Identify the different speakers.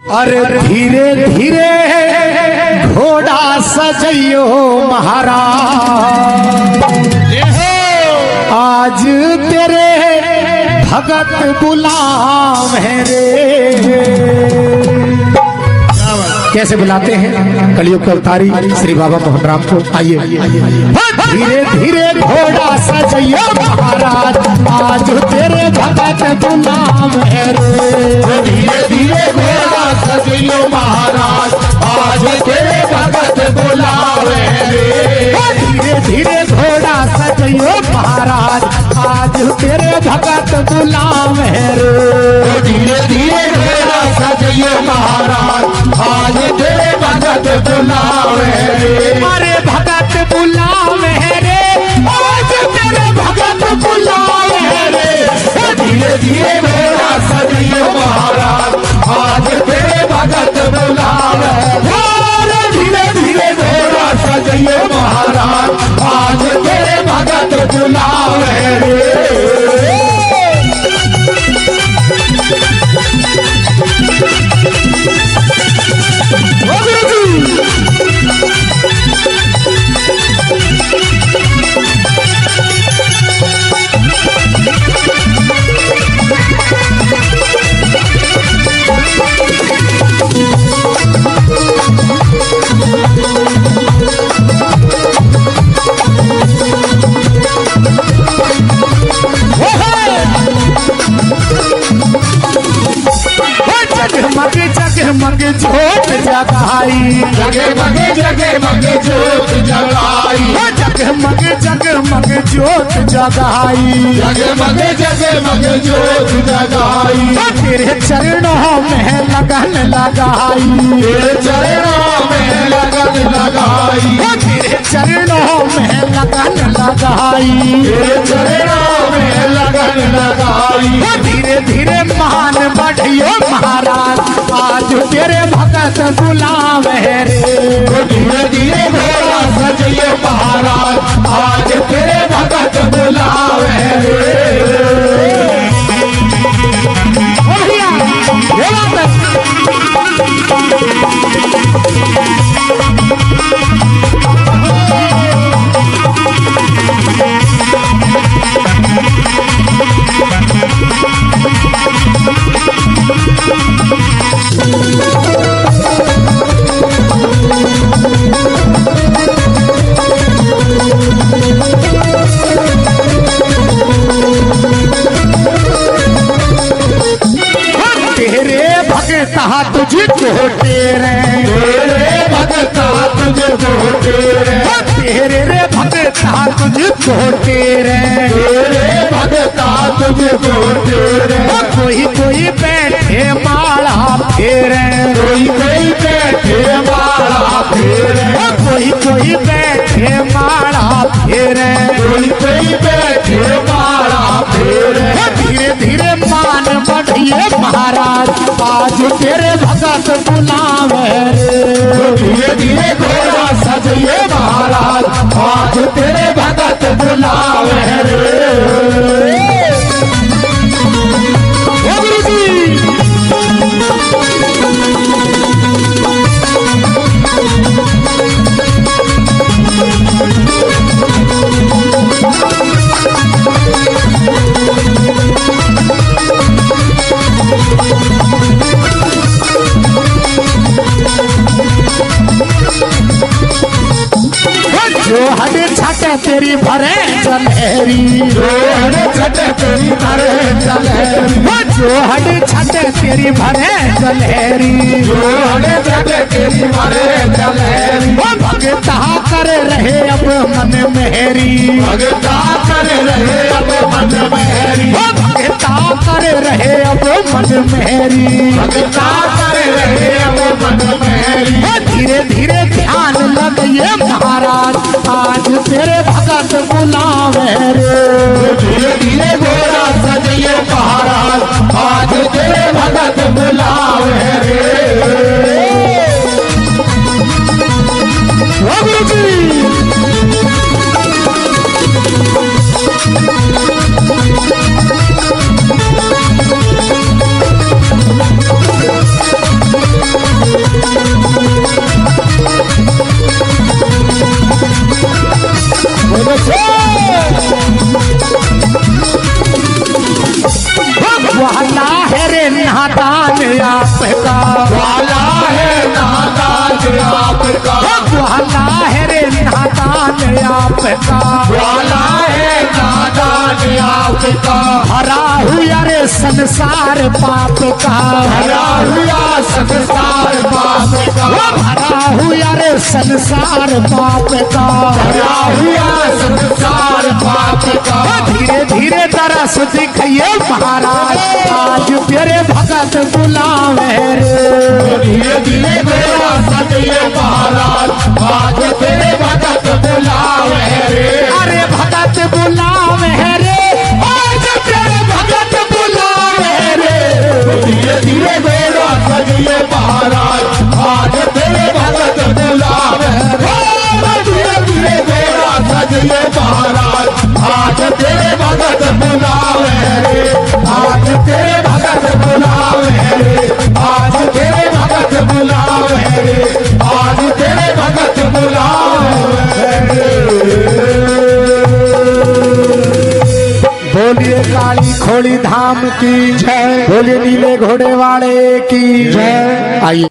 Speaker 1: अरे धीरे धीरे घोड़ा सजइयो महाराज, आज तेरे भगत गुलाम है रे। कैसे बुलाते हैं कलयुग के अवतारी श्री बाबा मोहन राम को। आइए धीरे धीरे घोड़ा सजइयो महाराज, आज तेरे भगत गुलाम है रे।
Speaker 2: धीरे धीरे घोड़ा सजइयो महाराज, आज तेरे भगत गुलाम है रे।
Speaker 1: धीरे धीरे घोड़ा सजइयो महाराज, आज तेरे भगत गुलाम है रे।
Speaker 2: धीरे धीरे घोड़ा सजइयो महाराज, आज तेरे भगत गुलाम है रे।
Speaker 1: अरे भगत गुलाम है रे, आज तेरे भगत गुलाम है रे।
Speaker 2: धीरे धीरे घोड़ा सजइयो महाराज, आज तेरे भगत गुलाम है रे। धीरे धीरे घोड़ा सजइयो महाराज, आज तेरे भगत गुलाम है रे।
Speaker 1: जगमग जगमग जोत जगाई,
Speaker 2: जगमग जगमग जोत जगाई,
Speaker 1: जगमग जगमग जोत जगाई,
Speaker 2: जगमग जगमग जोत जगाई।
Speaker 1: तेरे चरणों में लगन लगाई,
Speaker 2: तेरे चरणों में लगन लगाई,
Speaker 1: तेरे चरणों में लगन लगाई,
Speaker 2: तेरे चरणों में लगन लगाई।
Speaker 1: धीरे धीरे मान बढ़ियो महाराज, आज तेरे भगत गुलाम है रे।
Speaker 2: धीरे धीरे घोड़ा सजइयो महाराज, आज तेरे भगत गुलाम है रे।
Speaker 1: तेरे भगता तुझको तेरे,
Speaker 2: तेरे भगता तुझको तेरे,
Speaker 1: तेरे रे भगता तुझको तेरे,
Speaker 2: तेरे भगता तुझको तेरे।
Speaker 1: कोई कोई बैठे माला फेरे,
Speaker 2: कोई कोई बैठे माला फेरे,
Speaker 1: कोई कोई बैठे माला फेरे,
Speaker 2: कोई कोई बैठे माला फेरे।
Speaker 1: धीरे धीरे मान बढ़िए महाराज, आज तेरे भगत गुलाम है रे।
Speaker 2: धीरे धीरे घोड़ा सजइयो महाराज, आज तेरे भगत गुलाम है रे।
Speaker 1: जो हर छट तेरी भरे जलहरी,
Speaker 2: जोहर छठ तेरी भरे जलहरी,
Speaker 1: जो हर छट तेरी भरे जलहरी,
Speaker 2: जोहर छठ तेरी भरे जलहरी।
Speaker 1: भगता कर रहे अब मन मेहरी,
Speaker 2: भगता कर रहे अब मन मेहरी,
Speaker 1: भगता कर रहे अब मन मेहरी,
Speaker 2: भगता कर रहे अब मन मेहरी।
Speaker 1: धीरे धीरे ध्यान लगिए महाराज, आज तेरे भगत गुलाम है रे।
Speaker 2: धीरे धीरे घोड़ा सजइयो महाराज, आज तेरे भगत गुलाम है रे।
Speaker 1: गुरु जी वाला है रे नादान आपका,
Speaker 2: वाला है नादान आपका,
Speaker 1: वाला है रे नादान आपका,
Speaker 2: वाला है नादान आपका,
Speaker 1: हरा हुआ रे संसार पाप का,
Speaker 2: हरा हुआ संसार पाप का,
Speaker 1: हरा हुआ रे संसार पाप का,
Speaker 2: हरा हुआ संसार पाप का।
Speaker 1: धीरे धीरे तरस दिखाइए महाराज, आज तेरे भगत बुलावे रे,
Speaker 2: धीरे धीरे मेरा सजये महाराज, आज तेरे भगत बुलावे रे,
Speaker 1: अरे भगत बुलावे रे, आज तेरे भगत बुलावे रे,
Speaker 2: धीरे धीरे मेरा सजये महाराज, आज तेरे भगत बुलावे रे, धीरे धीरे मेरा सजये महाराज, आज तेरे भगत बुलावे रे, आज तेरे भगत बुलावे रे, आज तेरे भगत बुलावे रे, आज तेरे भगत बुलावे रे।
Speaker 1: बोलिए काली खोड़ी धाम की जय, बोलिए नीले घोड़े वाले की जय। आइए।